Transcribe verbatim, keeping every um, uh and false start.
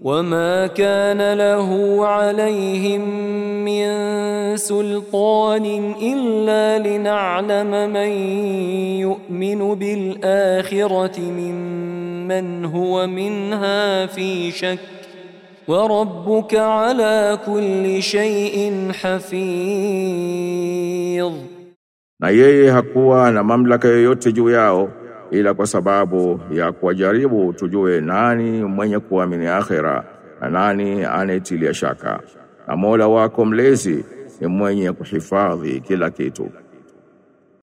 وما كان له عليهم من سلطان إلا لنعلم من يؤمن بالآخرة ممن هو منها في شك وربك على كل شيء حفيظ. Na yeye hakuwa na mamlaka yoyote juu yao ila kwa sababu ya kuwajaribu tujue nani mwenye kuamini akhera na nani anayetilia shaka, na Mola wako mlezi ni mwenye kuhifadhi kila kitu.